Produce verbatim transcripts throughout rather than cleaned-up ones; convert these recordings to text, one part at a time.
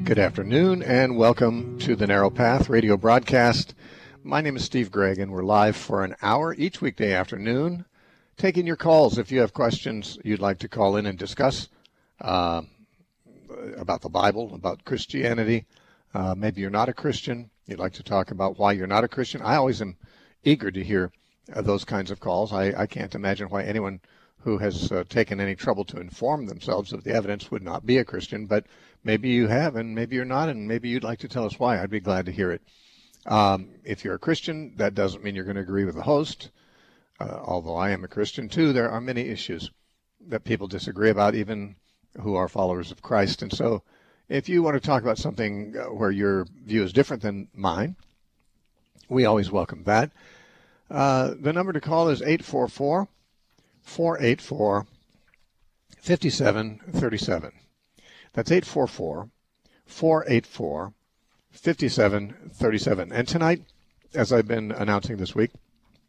Good afternoon, and welcome to the Narrow Path radio broadcast. My name is Steve Gregg, and we're live for an hour each weekday afternoon, taking your calls if you have questions you'd like to call in and discuss uh, about the Bible, about Christianity. Uh, maybe you're not a Christian. You'd like to talk about why you're not a Christian. I always am eager to hear uh, those kinds of calls. I, I can't imagine why anyone who has uh, taken any trouble to inform themselves of the evidence would not be a Christian, but maybe you have, and maybe you're not, and maybe you'd like to tell us why. I'd be glad to hear it. Um, if you're a Christian, that doesn't mean you're going to agree with the host. Uh, although I am a Christian too, there are many issues that people disagree about, even who are followers of Christ. And so if you want to talk about something where your view is different than mine, we always welcome that. Uh, the number to call is eight four four, four eight four, five seven three seven. That's eight four four, four eight four, five seven three seven. And tonight, as I've been announcing this week,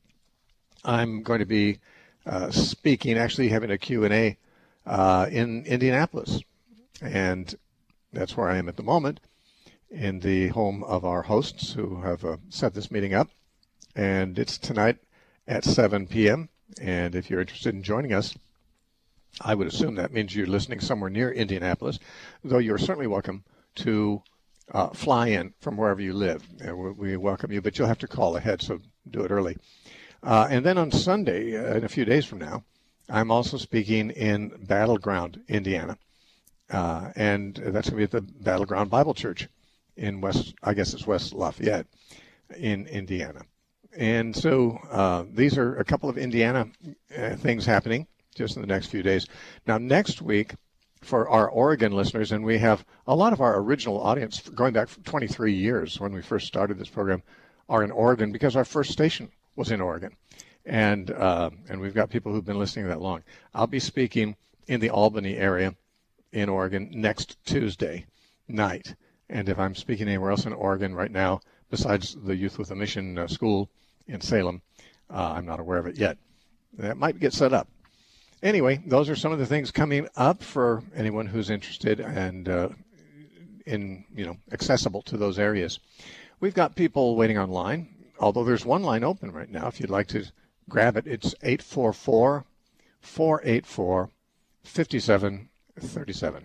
I'm going to be uh, speaking, actually having a Q and A uh, in Indianapolis. And that's where I am at the moment, in the home of our hosts who have uh, set this meeting up. And it's tonight at seven p.m. And if you're interested in joining us, I would assume that means you're listening somewhere near Indianapolis, though you're certainly welcome to uh, fly in from wherever you live. And we welcome you, but you'll have to call ahead, so do it early. Uh, and then on Sunday, uh, in a few days from now, I'm also speaking in Battleground, Indiana. Uh, and that's going to be at the Battleground Bible Church in West, I guess it's West Lafayette in Indiana. And so uh, these are a couple of Indiana uh, things happening just in the next few days. Now, next week, for our Oregon listeners, and we have a lot of our original audience going back for twenty-three years when we first started this program are in Oregon because our first station was in Oregon. And uh, and we've got people who've been listening that long. I'll be speaking in the Albany area in Oregon next Tuesday night. And if I'm speaking anywhere else in Oregon right now, besides the Youth with a Mission uh, school in Salem, uh, I'm not aware of it yet. That might get set up. Anyway, those are some of the things coming up for anyone who's interested and uh, in, you know, accessible to those areas. We've got people waiting online, although there's one line open right now. If you'd like to grab it, it's eight four four, four eight four, five seven three seven.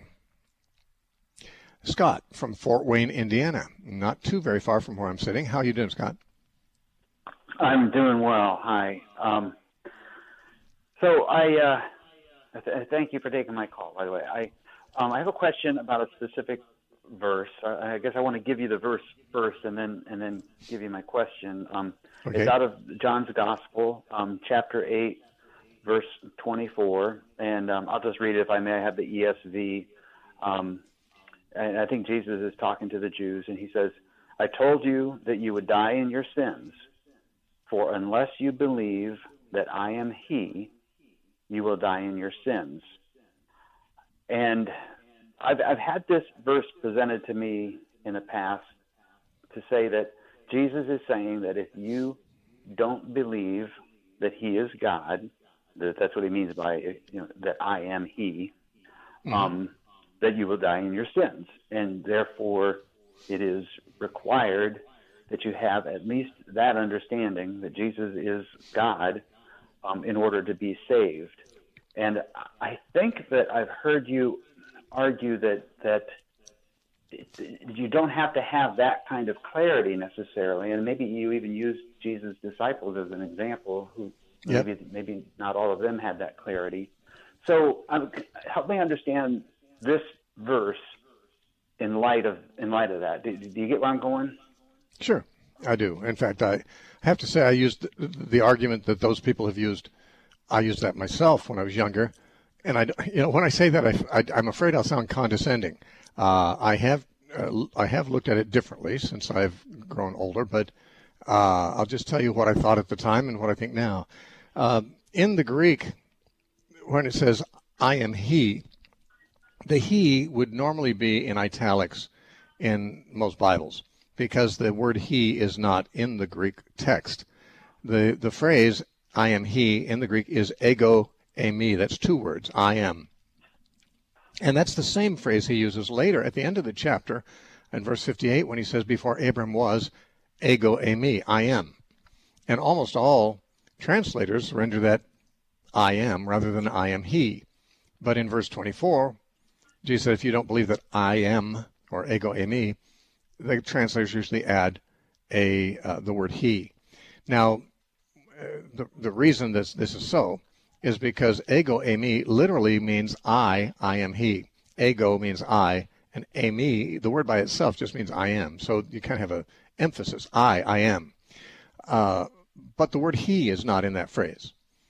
Scott from Fort Wayne, Indiana, not too very far from where I'm sitting. How are you doing, Scott? I'm doing well. Hi. Um, so I uh, th- thank you for taking my call, by the way. I um, I have a question about a specific verse. I, I guess I want to give you the verse first and then and then give you my question. Um, okay. It's out of John's Gospel, um, chapter eight, verse twenty-four. And um, I'll just read it if I may. I have the E S V. Um, and I think Jesus is talking to the Jews, and he says, I told you that you would die in your sins, for unless you believe that I am he, you will die in your sins. And I've, I've had this verse presented to me in the past to say that Jesus is saying that if you don't believe that he is God, that that's what he means by, you know, that I am he, mm-hmm. um, that you will die in your sins. And therefore, it is required that you have at least that understanding that Jesus is God um, in order to be saved. And I think that I've heard you argue that that you don't have to have that kind of clarity necessarily, and maybe you even used Jesus' disciples as an example, who yep. maybe maybe not all of them had that clarity. So um, help me understand this verse in light of in light of that. Do, do you get where I'm going? Sure, I do. In fact, I have to say I used the, the argument that those people have used. I used that myself when I was younger, and I, you know, when I say that, I, I, I'm afraid I'll sound condescending. Uh, I have uh, I have looked at it differently since I've grown older, but uh, I'll just tell you what I thought at the time and what I think now. Uh, in the Greek, when it says "I am he," the "he" would normally be in italics in most Bibles because the word "he" is not in the Greek text. The the phrase "I am he" in the Greek is ego eimi. That's two words, I am. And that's the same phrase he uses later at the end of the chapter in verse fifty-eight when he says, before Abram was, ego eimi, I am. And almost all translators render that I am rather than I am he. But in verse twenty-four, Jesus said, if you don't believe that I am, or ego eimi, the translators usually add a uh, the word he. Now, uh, the, the reason this, this is so is because ego eimi literally means I, I am he. Ego means I, and eimi, the word by itself just means I am. So you kind of have an emphasis, I, I am. Uh, but the word he is not in that phrase.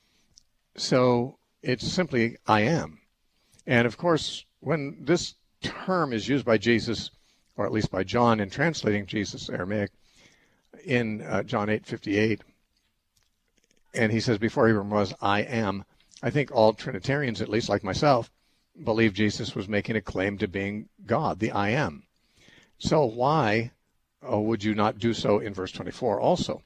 So it's simply I am. And of course, when this term is used by Jesus, or at least by John in translating Jesus Aramaic, in uh, John eight fifty-eight, and he says, before Abram was, I am, I think all Trinitarians, at least like myself, believe Jesus was making a claim to being God, the I am. So why oh, would you not do so in verse twenty-four also?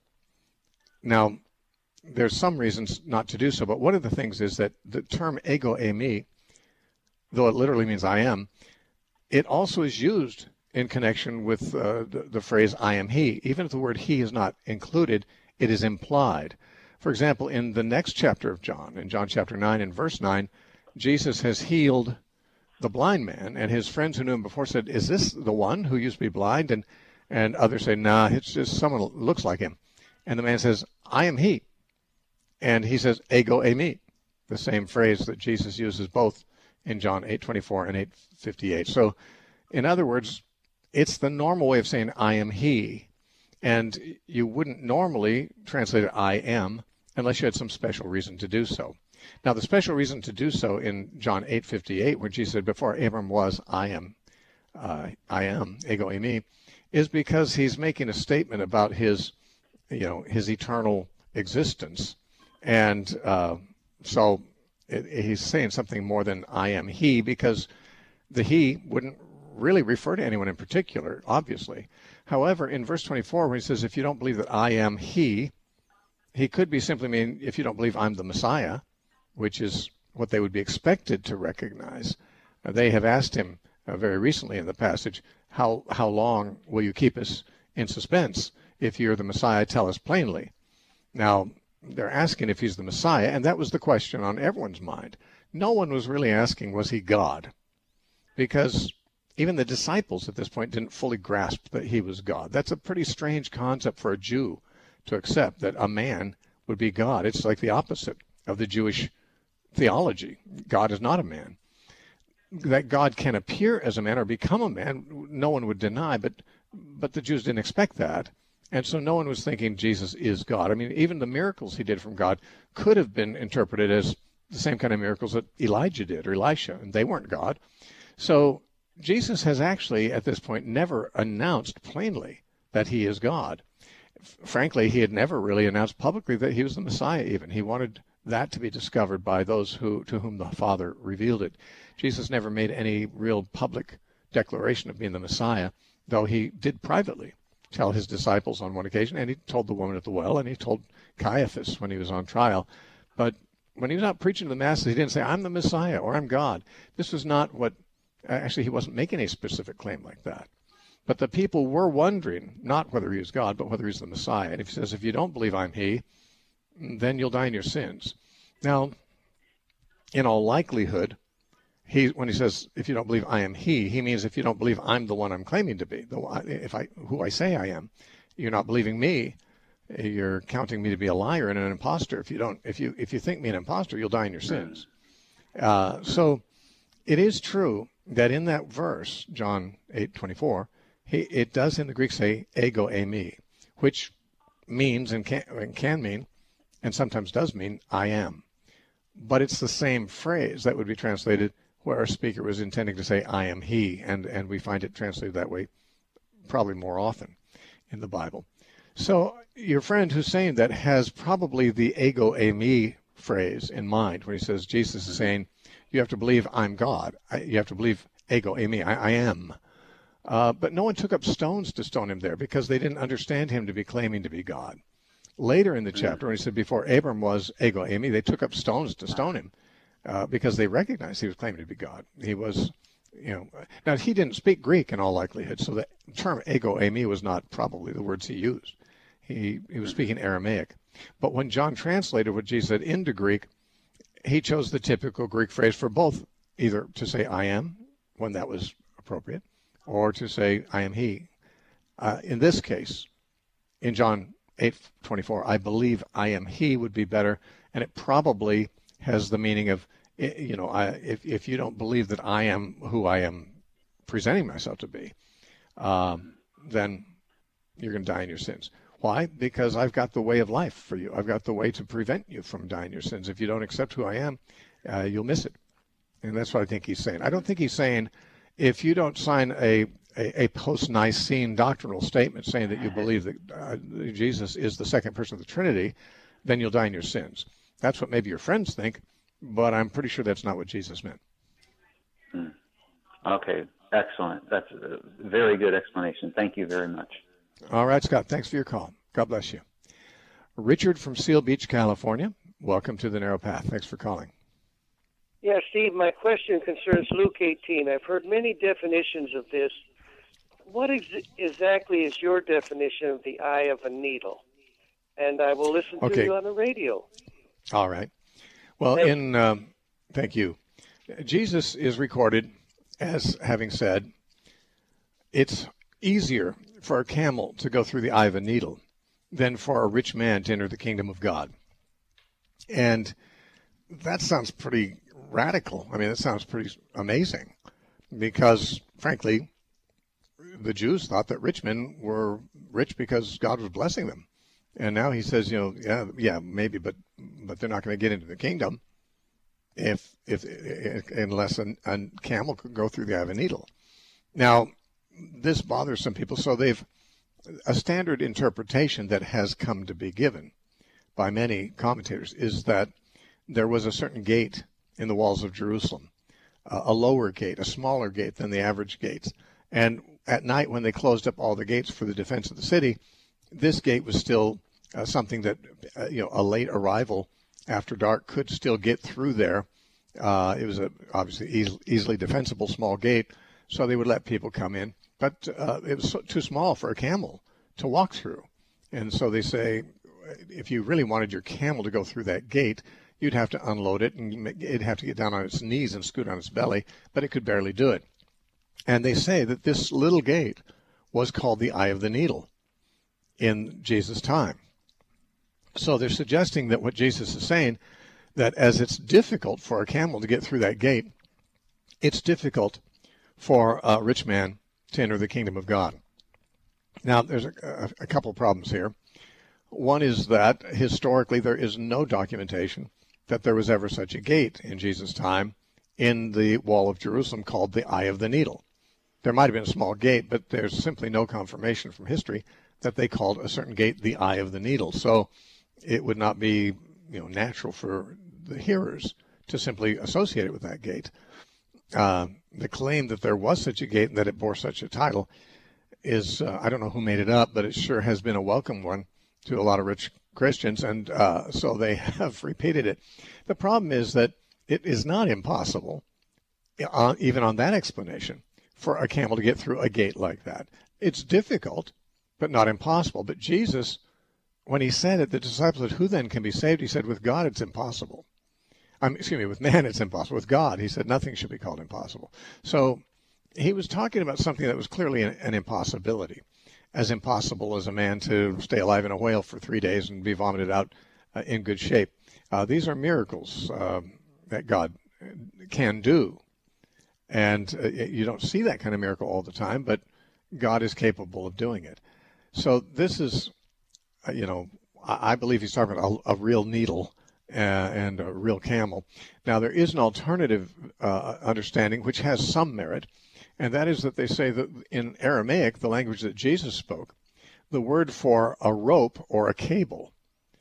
Now, there's some reasons not to do so, but one of the things is that the term ego eimi, though it literally means I am, it also is used in connection with uh, the, the phrase I am he. Even if the word he is not included, it is implied. For example, in the next chapter of John, in John chapter nine and verse nine, Jesus has healed the blind man, and his friends who knew him before said, is this the one who used to be blind? And, and others say, nah, it's just someone who looks like him. And the man says, I am he. And he says, ego eimi, the same phrase that Jesus uses both in John eight twenty-four and eight fifty-eight. So, in other words, it's the normal way of saying I am he. And you wouldn't normally translate it I am unless you had some special reason to do so. Now, the special reason to do so in John eight fifty-eight, when Jesus said, before Abram was, I am, uh, I am, ego eimi, is because he's making a statement about his, you know, his eternal existence. And uh, so it, he's saying something more than I am he, because the he wouldn't really refer to anyone in particular, obviously. However, in verse twenty-four, when he says, if you don't believe that I am he, he could be simply mean, if you don't believe I'm the Messiah, which is what they would be expected to recognize. Uh, they have asked him uh, very recently in the passage, how, how long will you keep us in suspense? If you're the Messiah, tell us plainly. Now, they're asking if he's the Messiah, and that was the question on everyone's mind. No one was really asking, was he God? Because even the disciples at this point didn't fully grasp that he was God. That's a pretty strange concept for a Jew to accept, that a man would be God. It's like the opposite of the Jewish theology. God is not a man. That God can appear as a man or become a man, no one would deny, but but the Jews didn't expect that. And so no one was thinking Jesus is God. I mean, even the miracles he did from God could have been interpreted as the same kind of miracles that Elijah did or Elisha, and they weren't God. So Jesus has actually, at this point, never announced plainly that he is God. Frankly, he had never really announced publicly that he was the Messiah even. He wanted that to be discovered by those who to whom the Father revealed it. Jesus never made any real public declaration of being the Messiah, though he did privately tell his disciples on one occasion, and he told the woman at the well, and he told Caiaphas when he was on trial. But when he was out preaching to the masses, he didn't say, I'm the Messiah or I'm God. This was not what, actually he wasn't making a specific claim like that. But the people were wondering, not whether he was God, but whether he's the Messiah. And if he says, if you don't believe I'm he, then you'll die in your sins. Now, in all likelihood, he when he says, if you don't believe I am he, he means if you don't believe I'm the one I'm claiming to be, the if I who I say I am, you're not believing me. You're counting me to be a liar and an imposter. If you don't, if you if you think me an imposter, you'll die in your sins. Uh, so, it is true that in that verse, John eight twenty-four, he it does in the Greek say ego eimi, which means and can and can mean, and sometimes does mean I am. But it's the same phrase that would be translated where a speaker was intending to say I am he, and and we find it translated that way probably more often in the Bible. So your friend who's saying that has probably the ego eimi phrase in mind when he says Jesus is saying you have to believe I'm God. I, you have to believe ego eimi, I, I am. Uh, but no one took up stones to stone him there because they didn't understand him to be claiming to be God. Later in the chapter, when he said before Abram was ego eimi, they took up stones to stone him uh, because they recognized he was claiming to be God. He was, you know, now he didn't speak Greek in all likelihood, so the term ego eimi was not probably the words he used. He, he was speaking Aramaic. But when John translated what Jesus said into Greek, he chose the typical Greek phrase for both, either to say I am, when that was appropriate, or to say I am he. Uh, in this case, in John eight twenty-four, I believe I am he would be better, and it probably has the meaning of, you know, I, if, if you don't believe that I am who I am presenting myself to be, um, then you're going to die in your sins. Why? Because I've got the way of life for you. I've got the way to prevent you from dying your sins. If you don't accept who I am, uh, you'll miss it. And that's what I think he's saying. I don't think he's saying if you don't sign a, a, a post-Nicene doctrinal statement saying that you believe that uh, Jesus is the second person of the Trinity, then you'll die in your sins. That's what maybe your friends think, but I'm pretty sure that's not what Jesus meant. Hmm. Okay, excellent. That's a very good explanation. Thank you very much. All right, Scott, thanks for your call. God bless you. Richard from Seal Beach, California, welcome to the Narrow Path. Thanks for calling. Yeah, Steve, my question concerns Luke eighteen. I've heard many definitions of this. What ex- exactly is your definition of the eye of a needle? And I will listen okay. to you on the radio. All right. Well, thank in um, thank you. Jesus is recorded as having said, it's easier for a camel to go through the eye of a needle than for a rich man to enter the kingdom of God. And that sounds pretty radical. I mean, that sounds pretty amazing because, frankly, the Jews thought that rich men were rich because God was blessing them. And now he says, you know, yeah, yeah, maybe, but but they're not going to get into the kingdom if if, if unless a, a camel could go through the eye of a needle. Now, this bothers some people, so they've a standard interpretation that has come to be given by many commentators is that there was a certain gate in the walls of Jerusalem, uh, a lower gate, a smaller gate than the average gates. And at night, when they closed up all the gates for the defense of the city, this gate was still uh, something that, uh, you know, a late arrival after dark could still get through there. Uh, it was a obviously easy, easily defensible small gate, so they would let people come in. But uh, it was so, too small for a camel to walk through. And so they say, if you really wanted your camel to go through that gate, you'd have to unload it, and it'd have to get down on its knees and scoot on its belly, but it could barely do it. And they say that this little gate was called the Eye of the Needle in Jesus' time. So they're suggesting that what Jesus is saying, that as it's difficult for a camel to get through that gate, it's difficult for a rich man to enter the kingdom of God. Now, there's a, a, a couple of problems here. One is that historically there is no documentation that there was ever such a gate in Jesus' time in the wall of Jerusalem called the Eye of the Needle. There might have been a small gate, but there's simply no confirmation from history that they called a certain gate the Eye of the Needle. So it would not be, you know, natural for the hearers to simply associate it with that gate. Uh, the claim that there was such a gate and that it bore such a title is, uh, I don't know who made it up, but it sure has been a welcome one to a lot of rich Christians, and uh, so they have repeated it. The problem is that it is not impossible, uh, even on that explanation, for a camel to get through a gate like that. It's difficult, but not impossible. But Jesus, when he said it, the disciples said, who then can be saved? He said, with God it's impossible. Um, excuse me, with man it's impossible. With God, he said, nothing should be called impossible. So he was talking about something that was clearly an, an impossibility, as impossible as a man to stay alive in a whale for three days and be vomited out uh, in good shape. Uh, these are miracles uh, that God can do. And uh, you don't see that kind of miracle all the time, but God is capable of doing it. So this is, uh, you know, I, I believe he's talking about a, a real needle uh, and a real camel. Now, there is an alternative uh, understanding which has some merit, and that is that they say that in Aramaic, the language that Jesus spoke, the word for a rope or a cable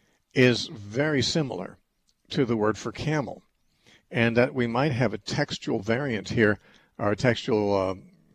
is very similar to the word for camel, and that we might have a textual variant here, or a textual, uh,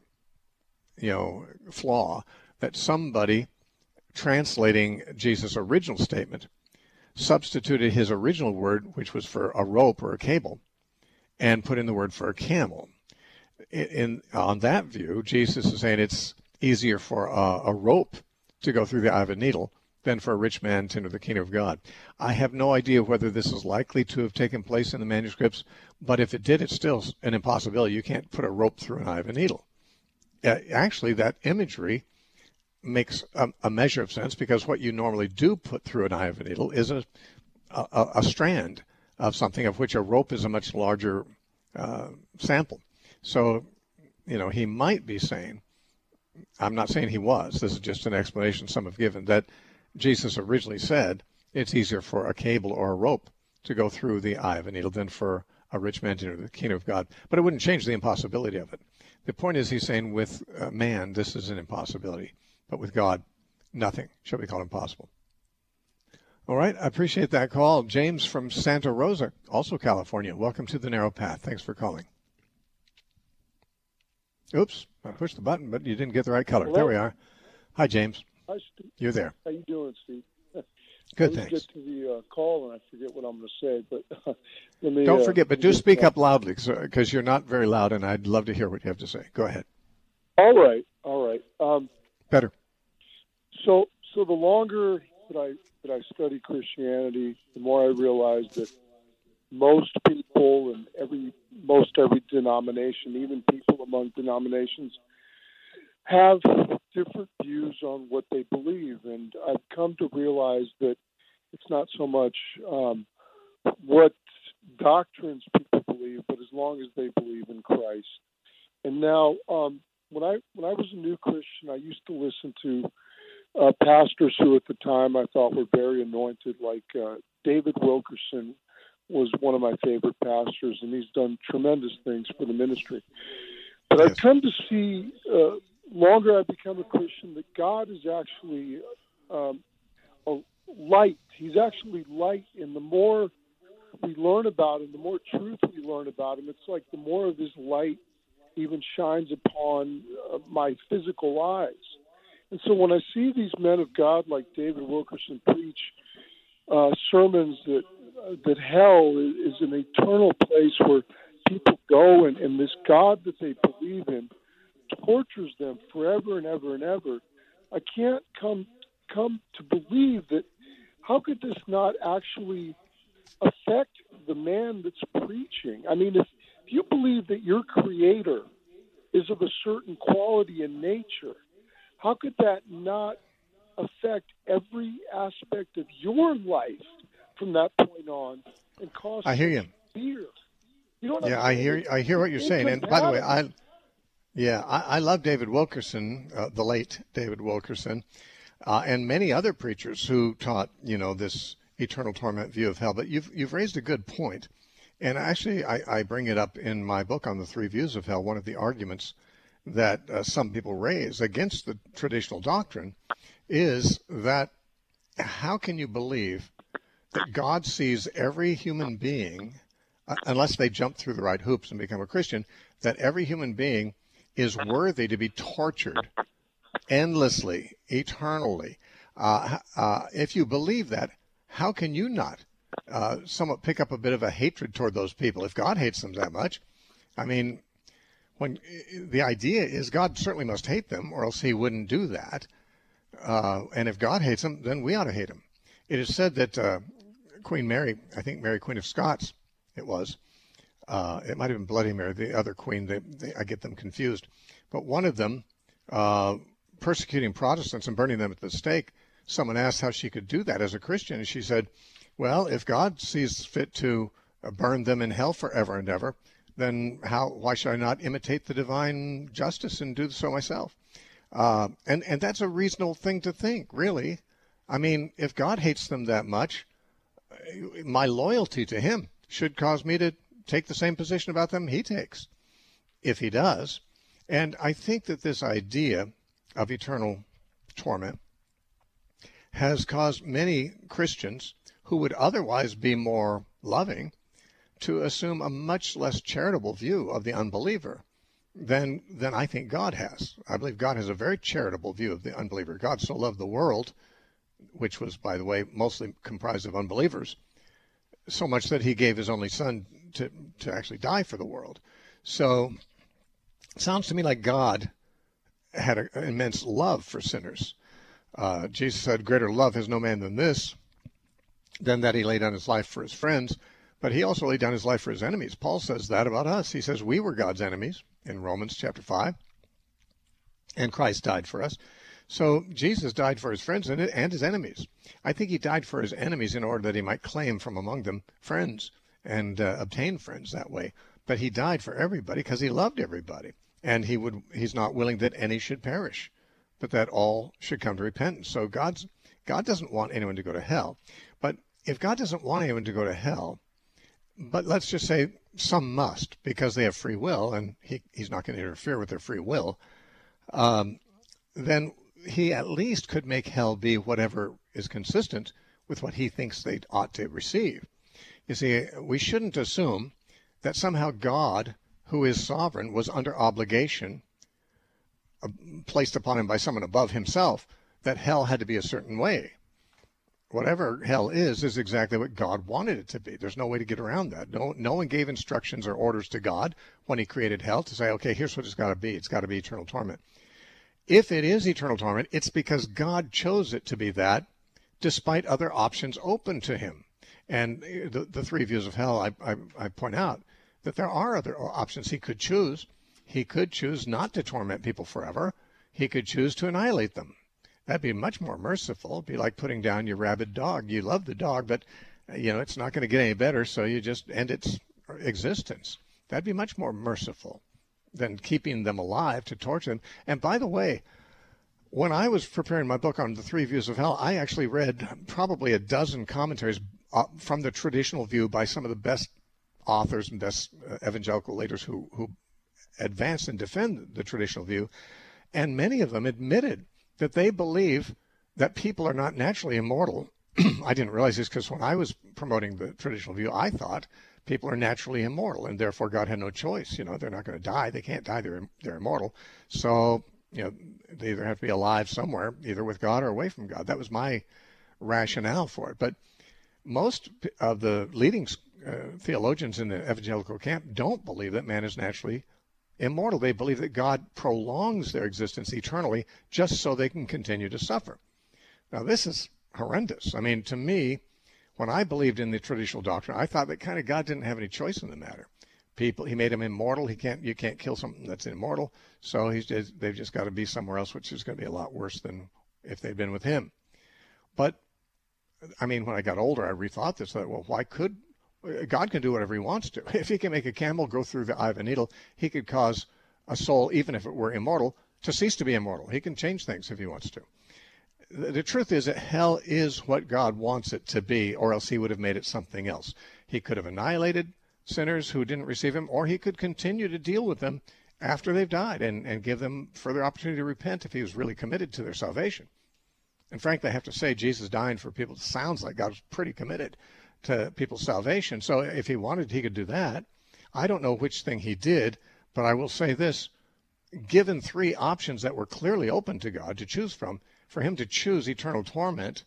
you know, flaw, that somebody translating Jesus' original statement substituted his original word, which was for a rope or a cable, and put in the word for a camel. In, in on that view, Jesus is saying it's easier for a, a rope to go through the eye of a needle than for a rich man to enter the kingdom of God. I have no idea whether this is likely to have taken place in the manuscripts, but if it did, it's still an impossibility. You can't put a rope through an eye of a needle. Uh, actually, that imagery makes a, a measure of sense, because what you normally do put through an eye of a needle is a, a, a strand of something, of which a rope is a much larger uh, sample. So, you know, he might be saying, I'm not saying he was, this is just an explanation some have given, that Jesus originally said it's easier for a cable or a rope to go through the eye of a needle than for a rich man to enter the kingdom of God. But it wouldn't change the impossibility of it. The point is, he's saying with uh, man, this is an impossibility. But with God, nothing shall be called impossible. All right, I appreciate that call. James from Santa Rosa, also California. Welcome to the Narrow Path. Thanks for calling. Oops, I pushed the button, but you didn't get the right color. Hello? There we are. Hi, James. Hi, Steve. You're there. How you doing, Steve? Good, I thanks. get to the uh, call and I forget what I'm going to say, but uh, let me. Don't uh, forget, but do get, speak uh, up loudly, because you're not very loud, and I'd love to hear what you have to say. Go ahead. All right, all right. Um, Better. so, so the longer that I that I study Christianity, the more I realize that most people and every most every denomination, even people among denominations, have different views on what they believe. And I've come to realize that it's not so much um, what doctrines people believe, but as long as they believe in Christ. And now, um, when I when I was a new Christian, I used to listen to uh, pastors who at the time I thought were very anointed, like uh, David Wilkerson was one of my favorite pastors, and he's done tremendous things for the ministry. But Yes. I've come to see, uh, longer I've become a Christian, that God is actually um, a light. He's actually light, and the more we learn about him, the more truth we learn about him, it's like the more of his light even shines upon uh, my physical eyes. And so when I see these men of God like David Wilkerson preach uh, sermons that uh, that hell is, is an eternal place where people go, and, and this God that they believe in tortures them forever and ever and ever, I can't come come to believe that. How could this not actually affect the man that's preaching? I mean, if, if you believe that your creator is of a certain quality in nature, how could that not affect every aspect of your life from that point on and cause I hear you. fear? You know what Yeah, I'm I saying? hear I hear what you're It's saying. And by the way, I incompatible. yeah, I, I love David Wilkerson, uh, the late David Wilkerson, uh, and many other preachers who taught, you know, this eternal torment view of hell. But you've you've raised a good point, and actually, I, I bring it up in my book on the three views of hell. One of the arguments that uh, some people raise against the traditional doctrine is that how can you believe that God sees every human being, uh, unless they jump through the right hoops and become a Christian, that every human being is worthy to be tortured endlessly, eternally? Uh, uh, if you believe that, how can you not uh, somewhat pick up a bit of a hatred toward those people if God hates them that much? I mean, when the idea is God certainly must hate them, or else he wouldn't do that. Uh, and if God hates them, then we ought to hate him. It is said that uh, Queen Mary, I think Mary Queen of Scots, it was, uh, it might have been Bloody Mary, the other queen, they, they, I get them confused. But one of them, uh, persecuting Protestants and burning them at the stake, someone asked how she could do that as a Christian. And she said, well, if God sees fit to uh, burn them in hell forever and ever, then how? Why should I not imitate the divine justice and do so myself? Uh, and, and that's a reasonable thing to think, really. I mean, if God hates them that much, my loyalty to him should cause me to take the same position about them he takes, if he does. And I think that this idea of eternal torment has caused many Christians who would otherwise be more loving to assume a much less charitable view of the unbeliever than than I think God has. I believe God has a very charitable view of the unbeliever. God so loved the world, which was, by the way, mostly comprised of unbelievers, so much that he gave his only son to, to actually die for the world. So it sounds to me like God had an immense love for sinners. Uh, Jesus said, greater love has no man than this, than that he laid down his life for his friends. But he also laid down his life for his enemies. Paul says that about us. He says we were God's enemies in Romans chapter five, and Christ died for us. So Jesus died for his friends and and his enemies. I think he died for his enemies in order that he might claim from among them friends and uh, obtain friends that way. But he died for everybody because he loved everybody. And he would he's not willing that any should perish, but that all should come to repentance. So God's God doesn't want anyone to go to hell. But if God doesn't want anyone to go to hell, but let's just say some must because they have free will, and he, he's not going to interfere with their free will, um, then he at least could make hell be whatever is consistent with what he thinks they ought to receive. You see, we shouldn't assume that somehow God, who is sovereign, was under obligation uh, placed upon him by someone above himself, that hell had to be a certain way. Whatever hell is, is exactly what God wanted it to be. There's no way to get around that. No, no one gave instructions or orders to God when he created hell to say, okay, here's what it's got to be. It's got to be eternal torment. If it is eternal torment, it's because God chose it to be that, despite other options open to him. And the, the three views of hell, I, I, I point out that there are other options he could choose. He could choose not to torment people forever. He could choose to annihilate them. That'd be much more merciful. It'd be like putting down your rabid dog. You love the dog, but you know it's not going to get any better, so you just end its existence. That'd be much more merciful than keeping them alive to torture them. And by the way, when I was preparing my book on the three views of hell, I actually read probably a dozen commentaries uh, from the traditional view by some of the best authors and best uh, evangelical leaders who, who advance and defend the traditional view. And many of them admitted that they believe that people are not naturally immortal. I didn't realize this because when I was promoting the traditional view, I thought people are naturally immortal, and therefore God had no choice. You know, they're not going to die. They can't die. They're they're immortal. So, you know, they either have to be alive somewhere, either with God or away from God. That was my rationale for it. But most of the leading uh, theologians in the evangelical camp don't believe that man is naturally immortal. They believe that God prolongs their existence eternally just so they can continue to suffer. Now, this is horrendous. I mean, to me, when I believed in the traditional doctrine, I thought that kind of God didn't have any choice in the matter. People, he made him immortal. He can't, you can't kill something that's immortal. So he's just, they've just got to be somewhere else, which is going to be a lot worse than if they'd been with him. But I mean, when I got older, I rethought this. That well, why could God can do whatever he wants to? If he can make a camel go through the eye of a needle, he could cause a soul, even if it were immortal, to cease to be immortal. He can change things if he wants to. The truth is that hell is what God wants it to be, or else he would have made it something else. He could have annihilated sinners who didn't receive him, or he could continue to deal with them after they've died and, and give them further opportunity to repent if he was really committed to their salvation. And frankly, I have to say, Jesus dying for people sounds like God was pretty committed to people's salvation. So if he wanted, he could do that. I don't know which thing he did, but I will say this. Given three options that were clearly open to God to choose from, for him to choose eternal torment,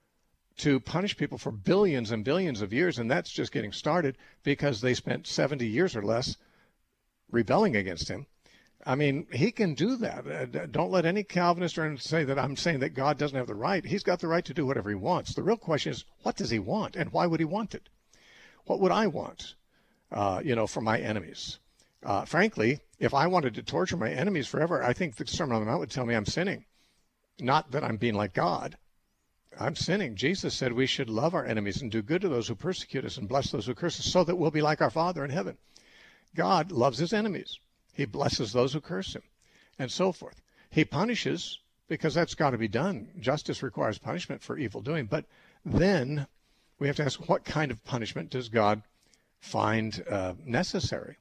to punish people for billions and billions of years, and that's just getting started because they spent seventy years or less rebelling against him. I mean, he can do that. Don't let any Calvinist or say that I'm saying that God doesn't have the right. He's got the right to do whatever he wants. The real question is, what does he want, and why would he want it? What would I want, uh, you know, from my enemies? Uh, frankly, if I wanted to torture my enemies forever, I think the Sermon on the Mount would tell me I'm sinning. Not that I'm being like God. I'm sinning. Jesus said we should love our enemies and do good to those who persecute us and bless those who curse us so that we'll be like our Father in heaven. God loves his enemies. He blesses those who curse him and so forth. He punishes because that's got to be done. Justice requires punishment for evil doing. But then we have to ask, what kind of punishment does God find uh, necessary?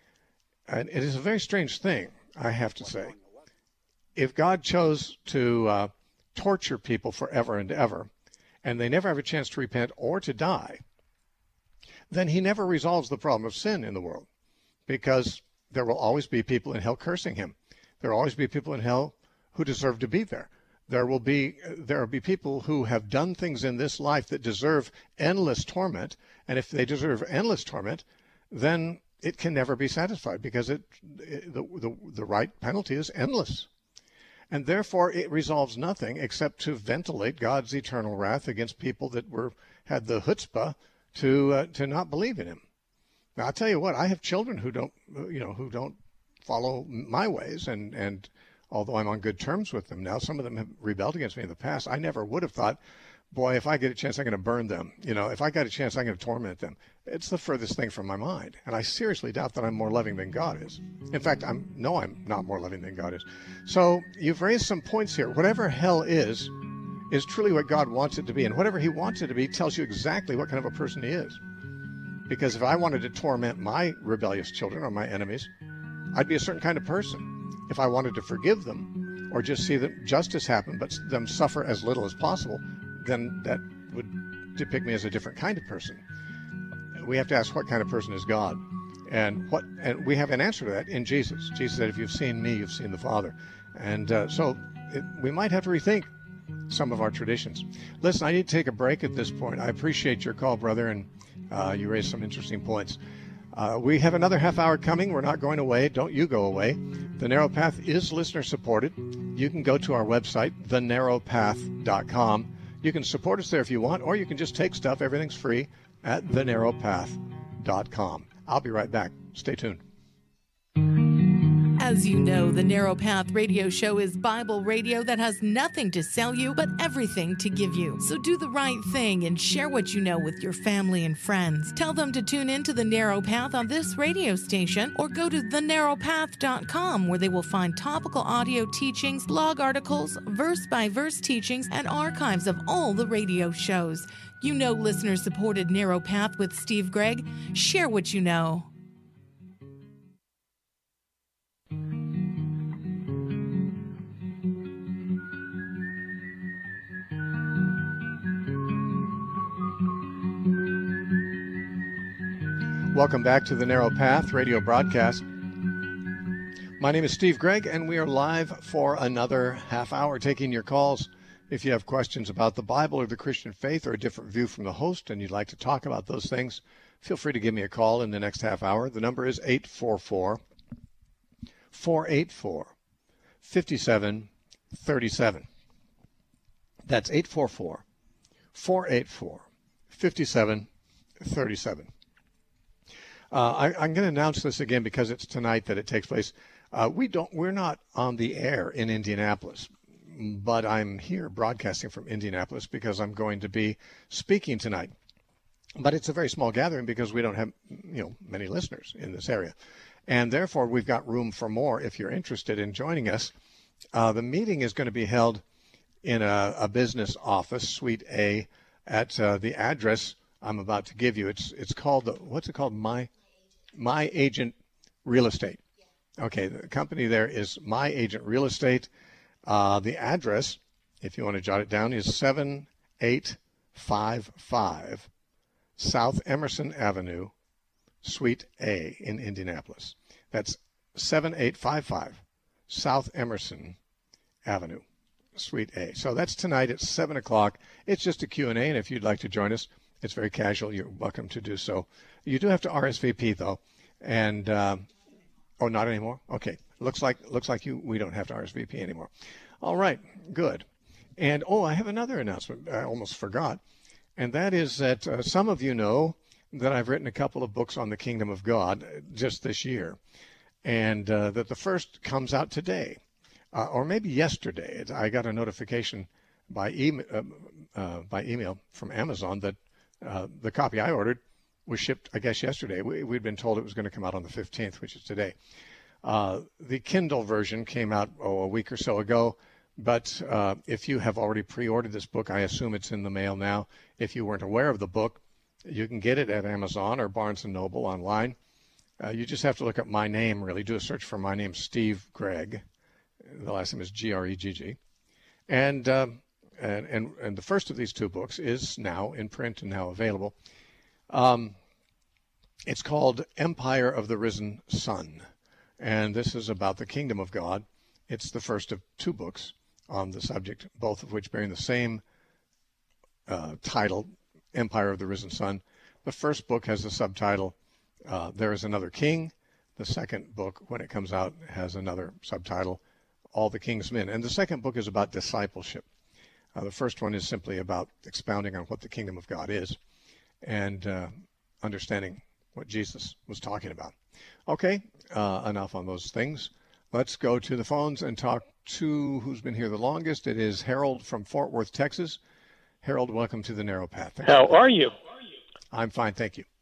And it is a very strange thing, I have to say. If God chose to uh, torture people forever and ever, and they never have a chance to repent or to die, then he never resolves the problem of sin in the world, because there will always be people in hell cursing him. There will always be people in hell who deserve to be there. There will be there will be people who have done things in this life that deserve endless torment, and if they deserve endless torment, then it can never be satisfied, because it, it the, the the right penalty is endless. And therefore, it resolves nothing except to ventilate God's eternal wrath against people that were had the chutzpah to uh, to not believe in Him. Now, I'll tell you what: I have children who don't, you know, who don't follow my ways, and and although I'm on good terms with them now, some of them have rebelled against me in the past. I never would have thought, boy, if I get a chance, I'm going to burn them. You know, if I got a chance, I'm going to torment them. It's the furthest thing from my mind. And I seriously doubt that I'm more loving than God is. In fact, I know I'm not more loving than God is. So you've raised some points here. Whatever hell is, is truly what God wants it to be. And whatever He wants it to be tells you exactly what kind of a person He is. Because if I wanted to torment my rebellious children or my enemies, I'd be a certain kind of person. If I wanted to forgive them, or just see that justice happen, but them suffer as little as possible, then that would depict me as a different kind of person. We have to ask, what kind of person is God? And what, and we have an answer to that in Jesus. Jesus said, if you've seen me, you've seen the Father. And uh, so it, we might have to rethink some of our traditions. Listen, I need to take a break at this point. I appreciate your call, brother, and uh, you raised some interesting points. Uh, we have another half hour coming. We're not going away. Don't you go away. The Narrow Path is listener supported. You can go to our website, the narrow path dot com. You can support us there if you want, or you can just take stuff. Everything's free at the narrow path dot com. I'll be right back. Stay tuned. As you know, the Narrow Path radio show is Bible radio that has nothing to sell you, but everything to give you. So do the right thing and share what you know with your family and friends. Tell them to tune in to the Narrow Path on this radio station, or go to the narrow path dot com, where they will find topical audio teachings, blog articles, verse-by-verse teachings, and archives of all the radio shows. You know, listener-supported Narrow Path with Steve Gregg. Share what you know. Welcome back to the Narrow Path radio broadcast. My name is Steve Gregg, and we are live for another half hour taking your calls. If you have questions about the Bible or the Christian faith, or a different view from the host, and you'd like to talk about those things, feel free to give me a call in the next half hour. The number is eight four four, four eight four, five seven three seven. That's eight four four, four eight four, five seven three seven. Uh, I, I'm going to announce this again because it's tonight that it takes place. Uh, we don't, we're not on the air in Indianapolis, but I'm here broadcasting from Indianapolis because I'm going to be speaking tonight. But it's a very small gathering because we don't have, you know, many listeners in this area, and therefore we've got room for more. If you're interested in joining us, uh, the meeting is going to be held in a, a business office, Suite A, at uh, the address I'm about to give you. It's it's called the, what's it called? My My Agent Real Estate. Okay, the company there is My Agent Real Estate. Uh, the address, if you want to jot it down, is seven eight five five South Emerson Avenue, Suite A in Indianapolis. That's seven eight five five South Emerson Avenue, Suite A. So that's tonight at seven o'clock. It's just a Q and A, and if you'd like to join us, it's very casual. You're welcome to do so. You do have to R S V P though, and uh, oh, not anymore. Okay, looks like looks like you. We don't have to R S V P anymore. All right, good. And oh, I have another announcement. I almost forgot, and that is that uh, some of you know that I've written a couple of books on the Kingdom of God just this year, and uh, that the first comes out today, uh, or maybe yesterday. I got a notification by email uh, uh, by email from Amazon that uh, the copy I ordered was shipped, I guess, yesterday. We, we'd been told it was going to come out on the fifteenth, which is today. Uh, the Kindle version came out oh, a week or so ago, but uh, if you have already pre-ordered this book, I assume it's in the mail now. If you weren't aware of the book, you can get it at Amazon or Barnes and Noble online. Uh, you just have to look up my name, really. Do a search for my name, Steve Gregg. The last name is G R E G G. And, um, and, and, and the first of these two books is now in print and now available. Um, it's called Empire of the Risen Sun, and this is about the kingdom of God. It's the first of two books on the subject, both of which bearing the same uh, title, Empire of the Risen Sun. The first book has the subtitle, Uh, there is Another King. The second book, when it comes out, has another subtitle, All the King's Men. And the second book is about discipleship. Uh, the first one is simply about expounding on what the kingdom of God is and uh, understanding what Jesus was talking about. Okay, uh, enough on those things. Let's go to the phones and talk to who's been here the longest. It is Harold from Fort Worth, Texas. Harold, welcome to the Narrow Path. Thanks. How are you? I'm fine, thank you.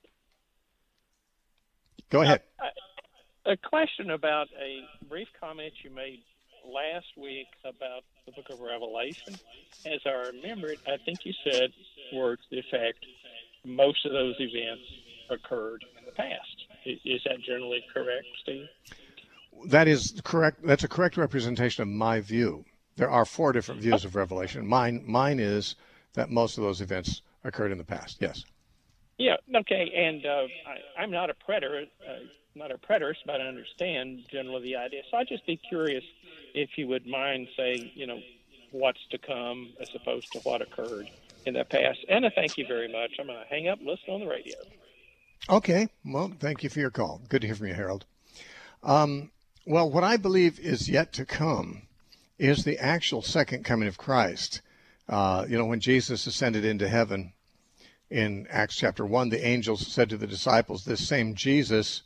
Go ahead. Uh, a question about a brief comment you made last week about the book of Revelation. As I remember it, I think you said words to the effect, most of those events occurred in the past. Is, is that generally correct, Steve? That is correct. That's a correct representation of my view. There are four different views of Revelation. Mine, mine is that most of those events occurred in the past. Yes. Yeah. Okay. And uh, I, I'm not a preterist, uh, not a preterist, but I understand generally the idea. So I'd just be curious if you would mind saying, you know, what's to come as opposed to what occurred in the past. And I thank you very much. I'm going to hang up and listen on the radio. Okay. Well, thank you for your call. Good to hear from you, Harold. Um, well, what I believe is yet to come is the actual second coming of Christ. Uh, you know, when Jesus ascended into heaven in Acts chapter one, the angels said to the disciples, this same Jesus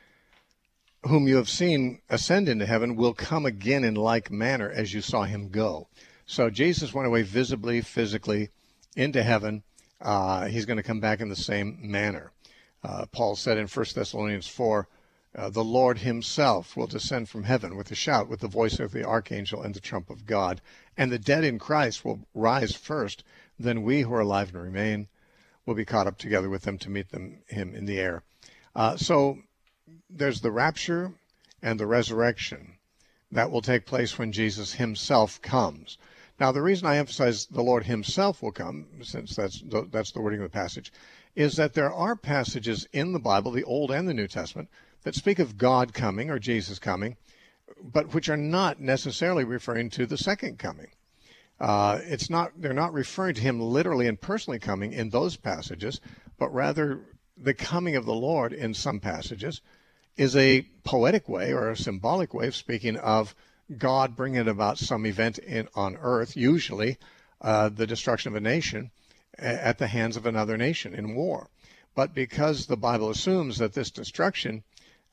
whom you have seen ascend into heaven will come again in like manner as you saw him go. So Jesus went away visibly, physically into heaven. Uh, he's going to come back in the same manner. Uh, Paul said in First Thessalonians four, uh, the Lord himself will descend from heaven with a shout, with the voice of the archangel and the trump of God. And the dead in Christ will rise first. Then we who are alive and remain will be caught up together with them to meet them him in the air. Uh, so there's the rapture and the resurrection that will take place when Jesus himself comes. Now, the reason I emphasize the Lord himself will come, since that's the, that's the wording of the passage, is that there are passages in the Bible, the Old and the New Testament, that speak of God coming or Jesus coming, but which are not necessarily referring to the second coming. Uh, it's not, they're not referring to him literally and personally coming in those passages, but rather the coming of the Lord in some passages is a poetic way or a symbolic way of speaking of God bringing about some event in on earth, usually uh, the destruction of a nation at the hands of another nation in war. But because the Bible assumes that this destruction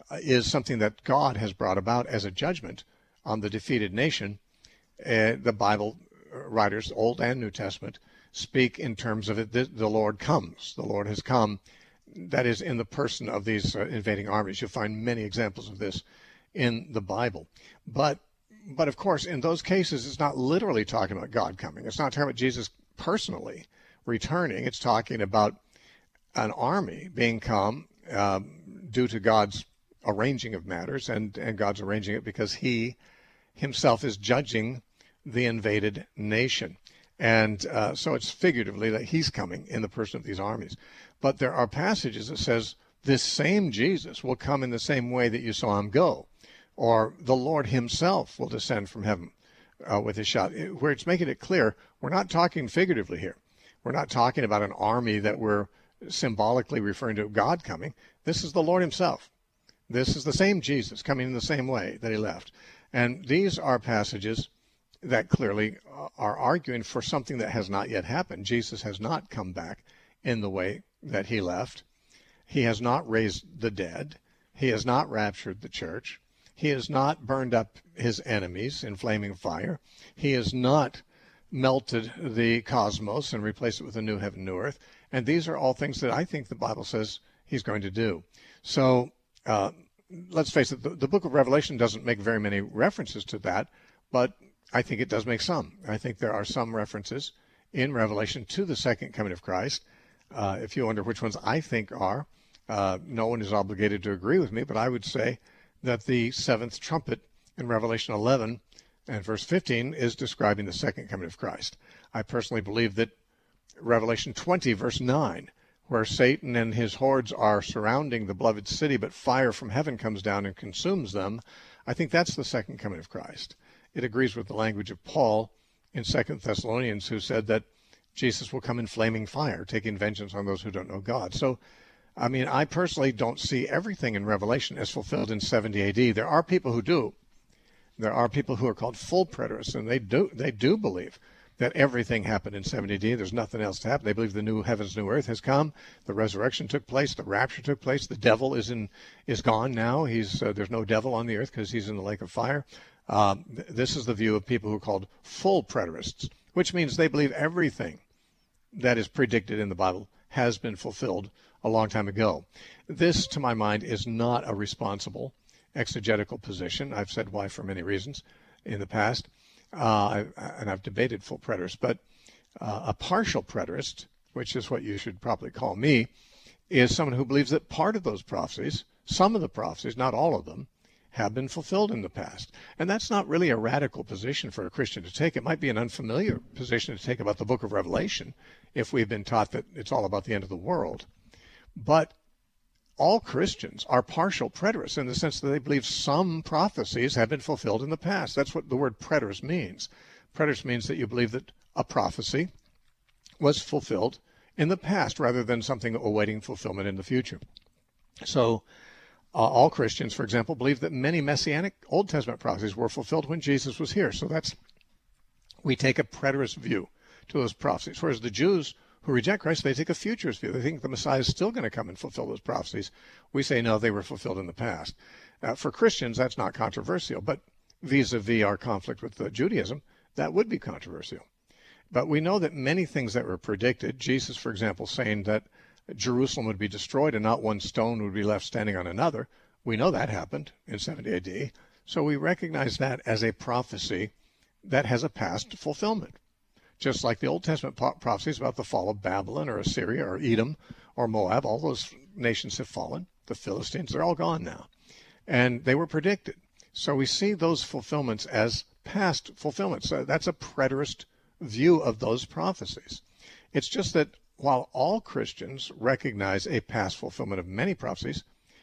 is something that God has brought about as a judgment on the defeated nation, uh, the Bible writers, Old and New Testament, speak in terms of it, the, the Lord comes. The Lord has come. That is, in the person of these uh, invading armies. You'll find many examples of this in the Bible. But, but of course, in those cases, it's not literally talking about God coming. It's not talking about Jesus personally returning. It's talking about an army being come um, due to God's arranging of matters, and, and God's arranging it because he himself is judging the invaded nation. And uh, so it's figuratively that he's coming in the person of these armies. But there are passages that says this same Jesus will come in the same way that you saw him go, or the Lord himself will descend from heaven uh, with his shout, where it's making it clear we're not talking figuratively here. We're not talking about an army that we're symbolically referring to God coming. This is the Lord himself. This is the same Jesus coming in the same way that he left. And these are passages that clearly are arguing for something that has not yet happened. Jesus has not come back in the way that he left. He has not raised the dead. He has not raptured the church. He has not burned up his enemies in flaming fire. He has not melted the cosmos and replaced it with a new heaven, new earth. And these are all things that I think the Bible says he's going to do. So uh, let's face it, the, the book of Revelation doesn't make very many references to that, but I think it does make some. I think there are some references in Revelation to the second coming of Christ. Uh, if you wonder which ones I think are, uh, no one is obligated to agree with me, but I would say that the seventh trumpet in Revelation eleven and verse fifteen is describing the second coming of Christ. I personally believe that Revelation twenty, verse nine, where Satan and his hordes are surrounding the beloved city, but fire from heaven comes down and consumes them, I think that's the second coming of Christ. It agrees with the language of Paul in Second Thessalonians, who said that Jesus will come in flaming fire, taking vengeance on those who don't know God. So I mean, I personally don't see everything in Revelation as fulfilled in seventy A D. There are people who do. There are people who are called full preterists, and they do they do believe that everything happened in seventy A D. There's nothing else to happen. They believe the new heavens, new earth has come. The resurrection took place. The rapture took place. The devil is in is gone now. He's uh, there's no devil on the earth because he's in the lake of fire. Um, th- this is the view of people who are called full preterists, which means they believe everything that is predicted in the Bible has been fulfilled a long time ago. This, to my mind, is not a responsible exegetical position. I've said why for many reasons in the past. Uh, and I've debated full preterists, but uh, a partial preterist, which is what you should probably call me, is someone who believes that part of those prophecies, some of the prophecies, not all of them, have been fulfilled in the past. And that's not really a radical position for a Christian to take. It might be an unfamiliar position to take about the book of Revelation if we've been taught that it's all about the end of the world. But all Christians are partial preterists in the sense that they believe some prophecies have been fulfilled in the past. That's what the word preterist means. Preterist means that you believe that a prophecy was fulfilled in the past rather than something awaiting fulfillment in the future. So uh, all Christians, for example, believe that many messianic Old Testament prophecies were fulfilled when Jesus was here. So that's, we take a preterist view to those prophecies, whereas the Jews who reject Christ, they take a futurist view. They think the Messiah is still going to come and fulfill those prophecies. We say, no, they were fulfilled in the past. Uh, for Christians, that's not controversial, but vis-a-vis our conflict with uh, Judaism, that would be controversial. But we know that many things that were predicted, Jesus, for example, saying that Jerusalem would be destroyed and not one stone would be left standing on another, we know that happened in seventy A D. So we recognize that as a prophecy that has a past fulfillment. Just like the Old Testament prophecies about the fall of Babylon or Assyria or Edom or Moab, all those nations have fallen. The Philistines, they're all gone now. And they were predicted. So we see those fulfillments as past fulfillments. So that's a preterist view of those prophecies. It's just that while all Christians recognize a past fulfillment of many prophecies,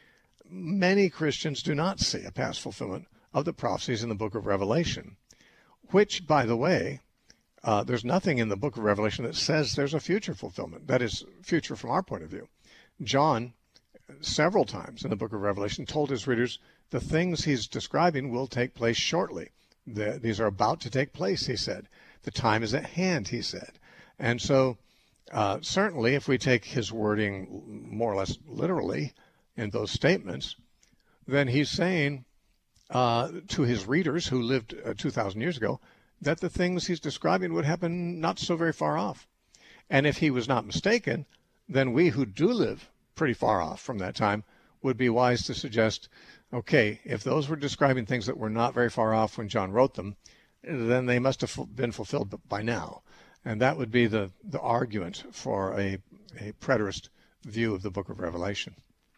many Christians do not see a past fulfillment of the prophecies in the book of Revelation, which, by the way, Uh, there's nothing in the book of Revelation that says there's a future fulfillment. That is future from our point of view. John, several times in the book of Revelation, told his readers the things he's describing will take place shortly. The, these are about to take place, he said. The time is at hand, he said. And so uh, certainly if we take his wording more or less literally in those statements, then he's saying uh, to his readers who lived uh, two thousand years ago, that the things he's describing would happen not so very far off. And if he was not mistaken, then we who do live pretty far off from that time would be wise to suggest, okay, if those were describing things that were not very far off when John wrote them, then they must have been fulfilled by now. And that would be the, the argument for a, a preterist view of the book of Revelation.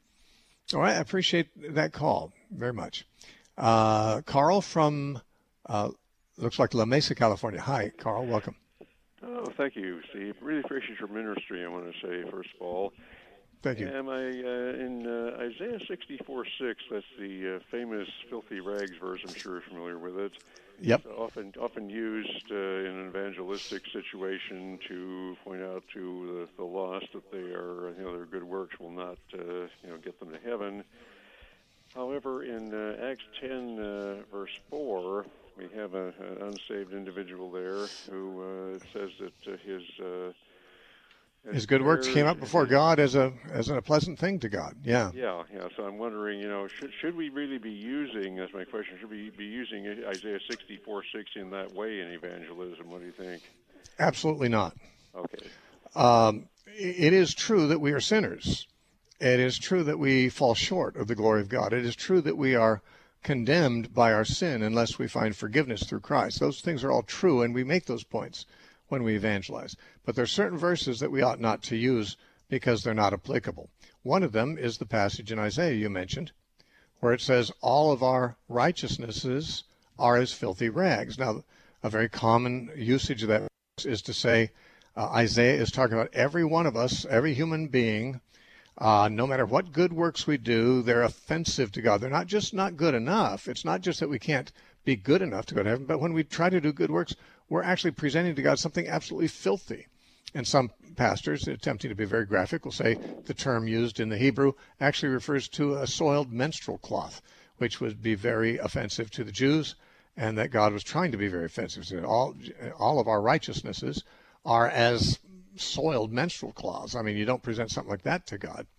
All right, I appreciate that call very much. Uh, Carl from... Uh, Looks like La Mesa, California. Hi, Carl. Welcome. Oh, thank you, Steve. Really appreciate your ministry, I want to say, first of all. Thank you. Am I, uh, in uh, Isaiah sixty-four six, that's the uh, famous filthy rags verse, I'm sure you're familiar with it. Yep. It's often, often used uh, in an evangelistic situation to point out to the, the lost that they are, you know, their good works will not, uh, you know, get them to heaven. However, in uh, Acts ten, uh, verse four, we have a, an unsaved individual there who uh, it says that uh, his uh, his good works came up before God as a as a pleasant thing to God. Yeah. Yeah, yeah. So I'm wondering, you know, should should we really be using? That's my question. Should we be using Isaiah sixty-four six in that way in evangelism? What do you think? Absolutely not. Okay. Um, it is true that we are sinners. It is true that we fall short of the glory of God. It is true that we are condemned by our sin unless we find forgiveness through Christ. Those things are all true, and we make those points when we evangelize. But there are certain verses that we ought not to use because they're not applicable. One of them is the passage in Isaiah you mentioned, where it says, all of our righteousnesses are as filthy rags. Now, a very common usage of that is to say, uh, Isaiah is talking about every one of us, every human being. Uh, no matter what good works we do, they're offensive to God. They're not just not good enough. It's not just that we can't be good enough to go to heaven, but when we try to do good works, we're actually presenting to God something absolutely filthy. And some pastors, attempting to be very graphic, will say the term used in the Hebrew actually refers to a soiled menstrual cloth, which would be very offensive to the Jews, and that God was trying to be very offensive. So all, all of our righteousnesses are as soiled menstrual cloths. I mean, you don't present something like that to God.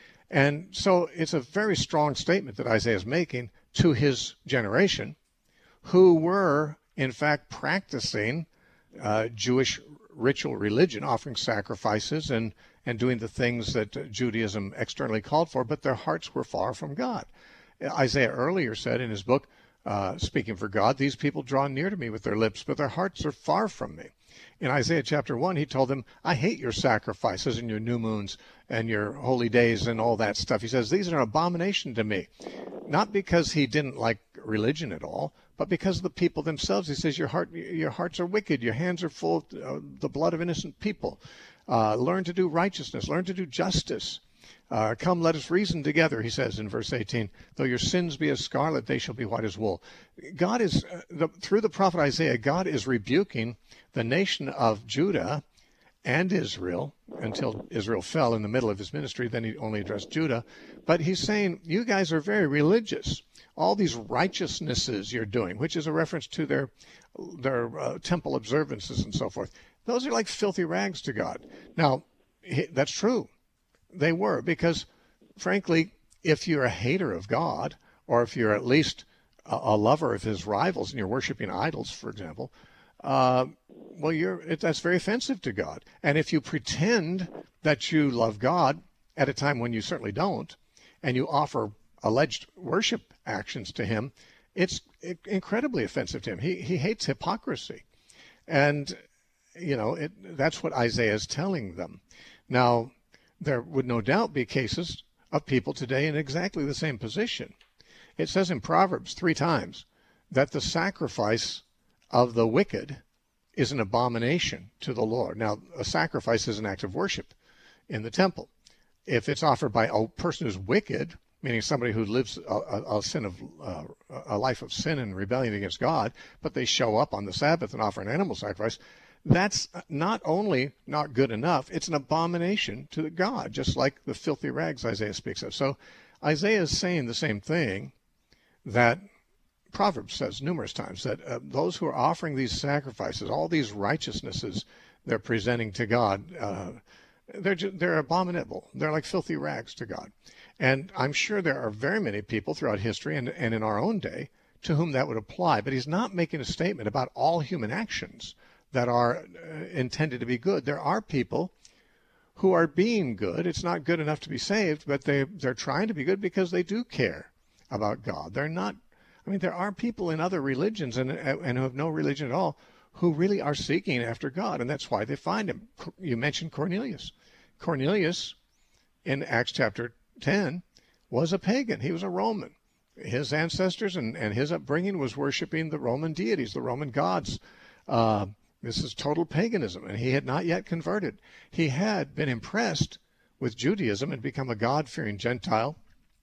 And so it's a very strong statement that Isaiah is making to his generation, who were, in fact, practicing uh, Jewish ritual religion, offering sacrifices and, and doing the things that Judaism externally called for, but their hearts were far from God. Isaiah earlier said in his book, uh, speaking for God, these people draw near to me with their lips, but their hearts are far from me. In Isaiah chapter one, he told them, I hate your sacrifices and your new moons and your holy days and all that stuff. He says, these are an abomination to me. Not because he didn't like religion at all, but because of the people themselves. He says, your heart, your hearts are wicked. Your hands are full of uh, the blood of innocent people. Uh, learn to do righteousness. Learn to do justice. Uh, come, let us reason together, he says in verse eighteen. Though your sins be as scarlet, they shall be white as wool. God is, uh, the, through the prophet Isaiah, God is rebuking the nation of Judah and Israel until Israel fell in the middle of his ministry. Then he only addressed Judah. But he's saying, you guys are very religious. All these righteousnesses you're doing, which is a reference to their, their uh, temple observances and so forth, those are like filthy rags to God. Now, he, that's true. They were, because, frankly, if you're a hater of God, or if you're at least a, a lover of his rivals and you're worshiping idols, for example, uh, well, you're it, that's very offensive to God. And if you pretend that you love God at a time when you certainly don't, and you offer alleged worship actions to him, it's incredibly offensive to him. He he hates hypocrisy. And, you know, it, that's what Isaiah is telling them. Now, there would no doubt be cases of people today in exactly the same position. It says in Proverbs three times that the sacrifice of the wicked is an abomination to the Lord. Now, a sacrifice is an act of worship in the temple. If it's offered by a person who's wicked, meaning somebody who lives a, a, a sin of uh, a life of sin and rebellion against God, but they show up on the Sabbath and offer an animal sacrifice, that's not only not good enough, it's an abomination to God, just like the filthy rags Isaiah speaks of. So Isaiah is saying the same thing that Proverbs says numerous times, that uh, those who are offering these sacrifices, all these righteousnesses they're presenting to God, uh, they're, they're abominable. They're like filthy rags to God. And I'm sure there are very many people throughout history and, and in our own day to whom that would apply. But he's not making a statement about all human actions that are uh, intended to be good. There are people who are being good. It's not good enough to be saved, but they, they're trying to be good because they do care about God. They're not, I mean, there are people in other religions and, and who have no religion at all who really are seeking after God, and that's why they find him. You mentioned Cornelius. Cornelius, in Acts chapter ten, was a pagan. He was a Roman. His ancestors and, and his upbringing was worshiping the Roman deities, the Roman gods. Uh, This is total paganism, and he had not yet converted. He had been impressed with Judaism and become a God-fearing Gentile,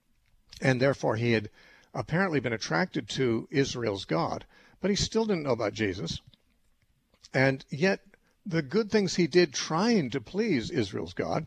and therefore he had apparently been attracted to Israel's God, but he still didn't know about Jesus. And yet the good things he did trying to please Israel's God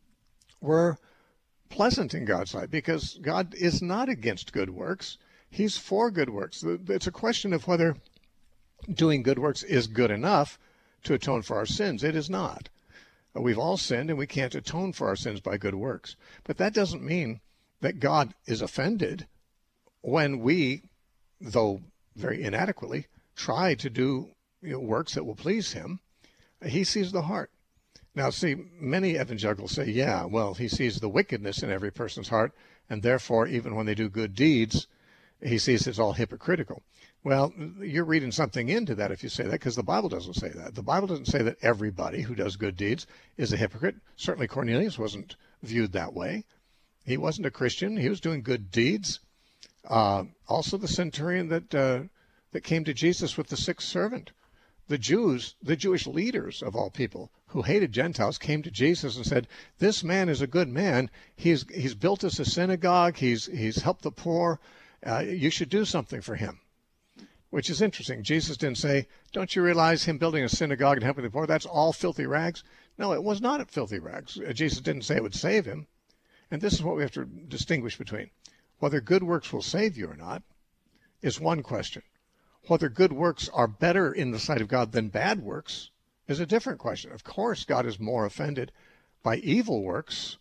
were pleasant in God's sight, because God is not against good works. He's for good works. It's a question of whether doing good works is good enough to atone for our sins. It is not. We've all sinned, and we can't atone for our sins by good works. But that doesn't mean that God is offended when we, though very inadequately, try to do you know, works that will please him. He sees the heart. Now, see, many evangelicals say, yeah, well, he sees the wickedness in every person's heart, and therefore, even when they do good deeds, he sees it's all hypocritical. Well, you're reading something into that if you say that, because the Bible doesn't say that. The Bible doesn't say that everybody who does good deeds is a hypocrite. Certainly Cornelius wasn't viewed that way. He wasn't a Christian. He was doing good deeds. Uh, also, the centurion that uh, that came to Jesus with the sick servant. The Jews, the Jewish leaders of all people who hated Gentiles, came to Jesus and said, this man is a good man. He's he's built us a synagogue. He's he's helped the poor. Uh, you should do something for him. Which is interesting. Jesus didn't say, don't you realize him building a synagogue and helping the poor, that's all filthy rags? No, it was not filthy rags. Jesus didn't say it would save him. And this is what we have to distinguish between. Whether good works will save you or not is one question. Whether good works are better in the sight of God than bad works is a different question. Of course, God is more offended by evil works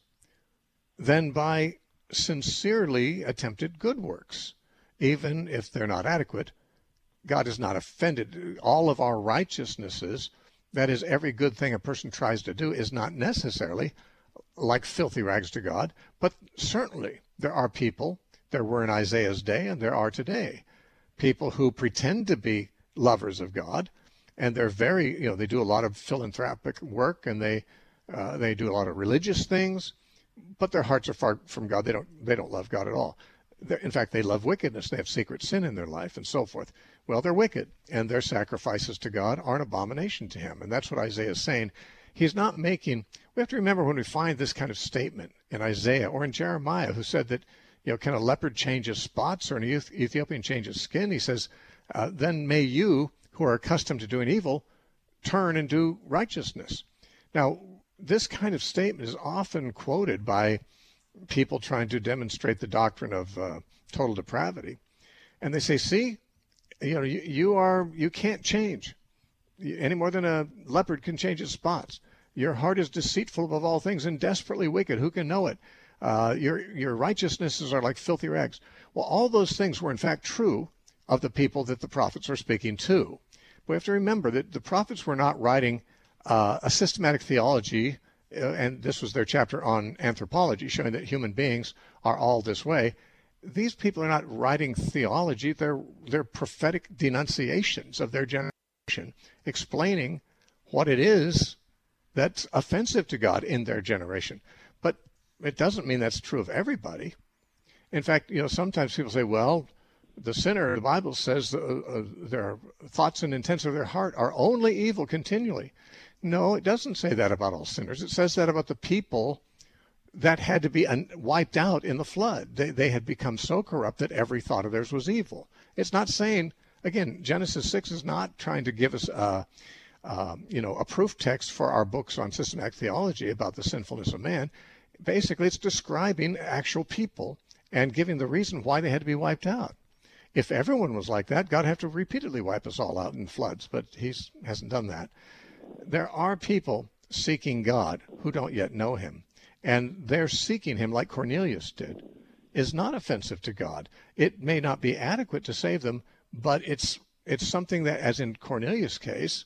than by sincerely attempted good works. Even if they're not adequate, God is not offended. All of our righteousnesses, that is, every good thing a person tries to do, is not necessarily like filthy rags to God. But certainly there are people, there were in Isaiah's day and there are today, people who pretend to be lovers of God, and they're very, you know, they do a lot of philanthropic work, and they uh, they do a lot of religious things, but their hearts are far from God. They don't they don't love God at all. They're, in fact, they love wickedness. They have secret sin in their life and so forth. Well, they're wicked, and their sacrifices to God are an abomination to him. And that's what Isaiah is saying. He's not making, we have to remember when we find this kind of statement in Isaiah or in Jeremiah, who said that, you know, can a leopard change his spots or an Ethiopian change his skin? He says, uh, then may you, who are accustomed to doing evil, turn and do righteousness. Now, this kind of statement is often quoted by people trying to demonstrate the doctrine of uh, total depravity. And they say, see, you know, you, you are, you can't change any more than a leopard can change its spots. Your heart is deceitful above all things and desperately wicked. Who can know it? Uh, your, your righteousnesses are like filthy rags. Well, all those things were in fact true of the people that the prophets were speaking to. We have to remember that the prophets were not writing uh, a systematic theology, uh, and this was their chapter on anthropology, showing that human beings are all this way. These people are not writing theology. They're, they're prophetic denunciations of their generation, explaining what it is that's offensive to God in their generation. But it doesn't mean that's true of everybody. In fact, you know, sometimes people say, well, the sinner, the Bible says, uh, uh, their thoughts and intents of their heart are only evil continually. No, it doesn't say that about all sinners. It says that about the people that had to be un- wiped out in the flood. They, they had become so corrupt that every thought of theirs was evil. It's not saying, again, Genesis six is not trying to give us a, uh, you know, a proof text for our books on systematic theology about the sinfulness of man. Basically, it's describing actual people and giving the reason why they had to be wiped out. If everyone was like that, God would have to repeatedly wipe us all out in floods, but he hasn't done that. There are people seeking God who don't yet know him, and their seeking him, like Cornelius did, is not offensive to God. It may not be adequate to save them, but it's it's something that, as in Cornelius' case,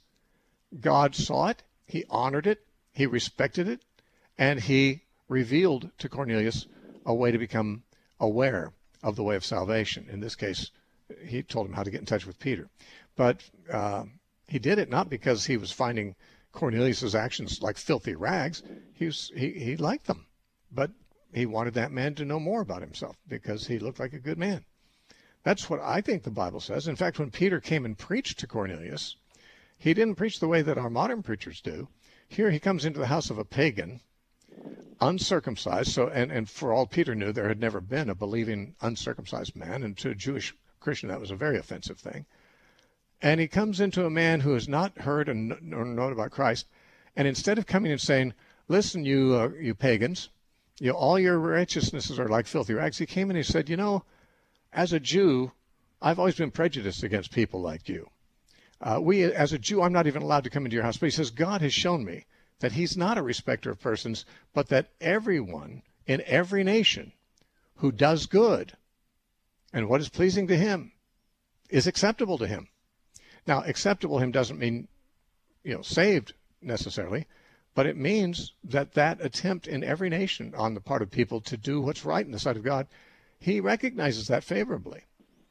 God saw it, he honored it, he respected it, and he revealed to Cornelius a way to become aware of the way of salvation. In this case, he told him how to get in touch with Peter. But uh, he did it not because he was finding Cornelius's actions like filthy rags. He was, he, he liked them. But he wanted that man to know more about himself because he looked like a good man. That's what I think the Bible says. In fact, when Peter came and preached to Cornelius, he didn't preach the way that our modern preachers do. Here he comes into the house of a pagan, uncircumcised, so and, and for all Peter knew, there had never been a believing uncircumcised man, and to a Jewish Christian that was a very offensive thing. And he comes into a man who has not heard and or known about Christ, and instead of coming and saying, listen, you uh, you pagans, you know, all your righteousnesses are like filthy rags, he came and he said, you know, as a Jew, I've always been prejudiced against people like you. Uh, we, as a Jew, I'm not even allowed to come into your house. But he says, God has shown me that he's not a respecter of persons, but that everyone in every nation who does good and what is pleasing to him is acceptable to him. Now, acceptable to him doesn't mean, you know, saved necessarily, but it means that that attempt in every nation on the part of people to do what's right in the sight of God, he recognizes that favorably.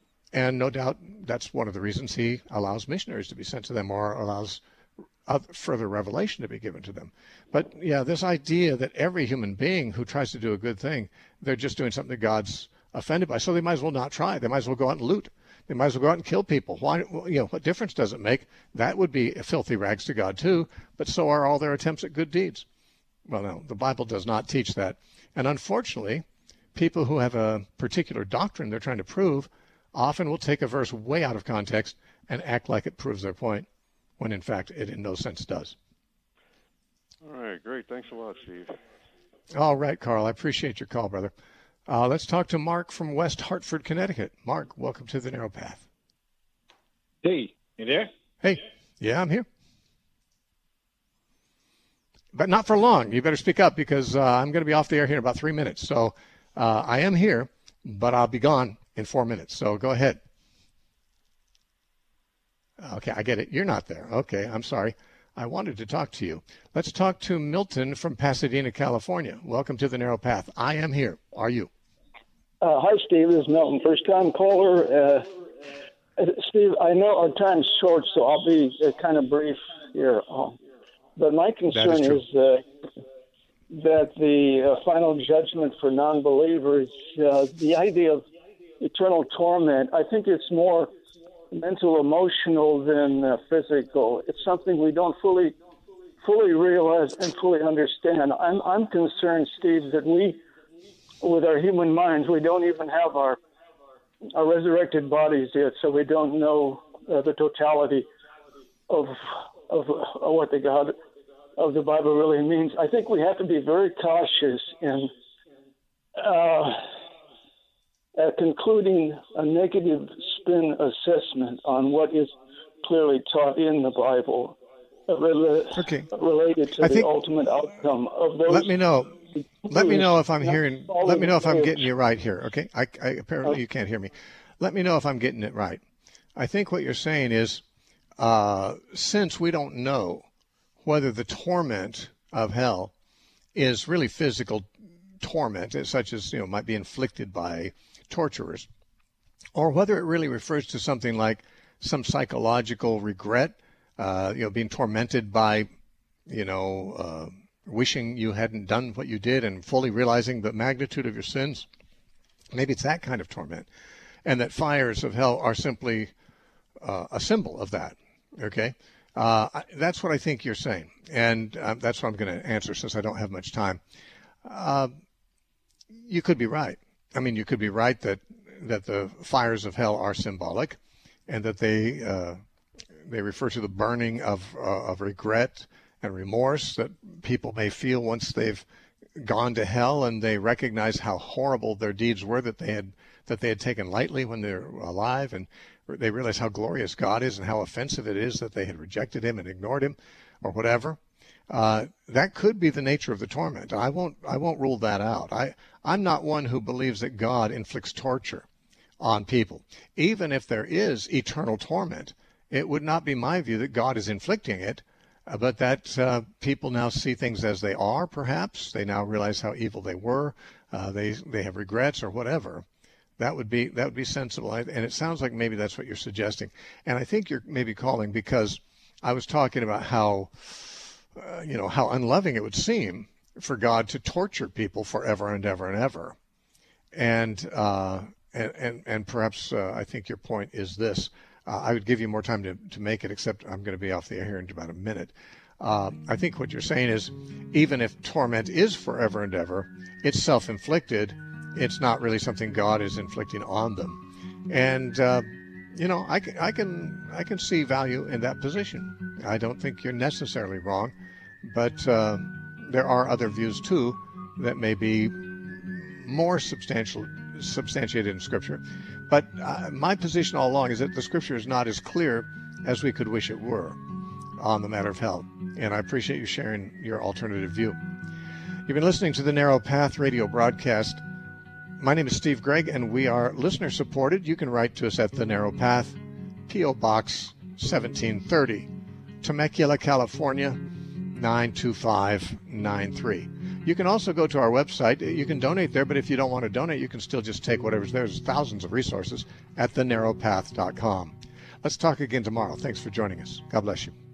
And no doubt that's one of the reasons he allows missionaries to be sent to them or allows further revelation to be given to them. But yeah, this idea that every human being who tries to do a good thing, they're just doing something that God's offended by. So they might as well not try. They might as well go out and loot. They might as well go out and kill people. Why, you know, what difference does it make? That would be filthy rags to God too, but so are all their attempts at good deeds. Well, no, the Bible does not teach that. And unfortunately, people who have a particular doctrine they're trying to prove often will take a verse way out of context and act like it proves their point, when in fact it in no sense does. All right, great. Thanks a lot, Steve. All right, Carl. I appreciate your call, brother. Uh, let's talk to Mark from West Hartford, Connecticut. Mark, welcome to the Narrow Path. Hey, you there? Hey, yeah, I'm here. But not for long. You better speak up because uh, I'm going to be off the air here in about three minutes. So uh, I am here, but I'll be gone in four minutes. So go ahead. Okay, I get it. You're not there. Okay, I'm sorry. I wanted to talk to you. Let's talk to Milton from Pasadena, California. Welcome to the Narrow Path. I am here. Are you? Uh, hi, Steve. This is Milton, first-time caller. Uh, Steve, I know our time's short, so I'll be uh, kind of brief here. Um, but my concern is, is uh, that the uh, final judgment for non-believers, uh, the idea of eternal torment, I think it's more mental, emotional than uh, physical. It's something we don't fully, fully realize and fully understand. I'm, I'm concerned, Steve, that we, with our human minds, we don't even have our, our resurrected bodies yet, so we don't know uh, the totality of, of of what the God of the Bible really means. I think we have to be very cautious in uh, Uh, concluding a negative spin assessment on what is clearly taught in the Bible uh, rela- okay. related to I the think, ultimate outcome of those. Let me know. Let me know if I'm hearing. Let me know if I'm getting you right here. Okay. I, I apparently you can't hear me. Let me know if I'm getting it right. I think what you're saying is, uh, since we don't know whether the torment of hell is really physical torment, such as you know might be inflicted by torturers, or whether it really refers to something like some psychological regret, uh, you know, being tormented by, you know, uh, wishing you hadn't done what you did and fully realizing the magnitude of your sins. Maybe it's that kind of torment, and that fires of hell are simply uh, a symbol of that. Okay, uh, that's what I think you're saying, and uh, that's what I'm going to answer since I don't have much time. Uh, you could be right. I mean, you could be right that that the fires of hell are symbolic, and that they uh, they refer to the burning of uh, of regret and remorse that people may feel once they've gone to hell and they recognize how horrible their deeds were that they had that they had taken lightly when they were alive, and they realize how glorious God is and how offensive it is that they had rejected Him and ignored Him, or whatever. Uh, that could be the nature of the torment. I won't. I won't rule that out. I. I'm not one who believes that God inflicts torture on people. Even if there is eternal torment, it would not be my view that God is inflicting it, uh, but that uh, people now see things as they are. Perhaps they now realize how evil they were. Uh, they they have regrets or whatever. That would be that would be sensible. And it sounds like maybe that's what you're suggesting. And I think you're maybe calling because I was talking about how. Uh, you know, how unloving it would seem for God to torture people forever and ever and ever. And uh, and, and, and perhaps uh, I think your point is this. Uh, I would give you more time to, to make it, except I'm going to be off the air here in about a minute. Uh, I think what you're saying is even if torment is forever and ever, it's self-inflicted. It's not really something God is inflicting on them. And, uh, you know, I can, I can, I can see value in that position. I don't think you're necessarily wrong. But uh, there are other views, too, that may be more substantial, substantiated in Scripture. But uh, my position all along is that the Scripture is not as clear as we could wish it were on the matter of hell. And I appreciate you sharing your alternative view. You've been listening to the Narrow Path radio broadcast. My name is Steve Gregg, and we are listener-supported. You can write to us at The Narrow Path, P O. Box seventeen thirty, Temecula, California, nine two five nine three. You can also go to our website. You can donate there, but if you don't want to donate, you can still just take whatever's there. There's thousands of resources at the narrow path dot com. Let's talk again tomorrow. Thanks for joining us. God bless you.